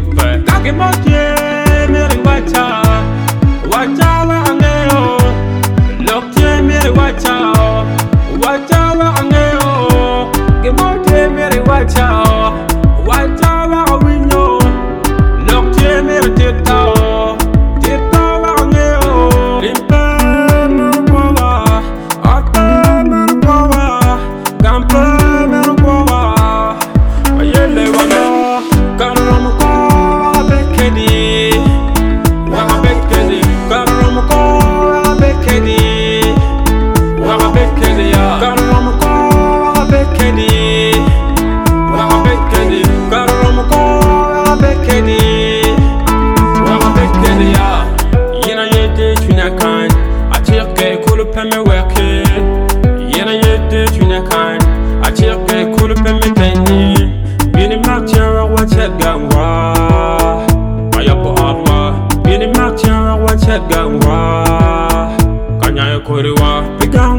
yupe kake motie mere wacha wacha wa angeo loktie mere wacha wacha wa angeo ke motie mere wacha wacha wa winyo loktie mere titao titao wa angeo limpe mere kwa ate mere kwa gampe mere kwa ayele wana karam ko bekedi wa bekedi karam ko bekedi wa bekedi ya karam ko bekedi wa bekedi karam ko bekedi wa bekedi ya yena yete tunakan atirke kulu peme weke yena yete tunakan atirke kulu peme tani bini martian wa chatgangwa ayapo arwa bini martian wa chatgangwa kanya koriwa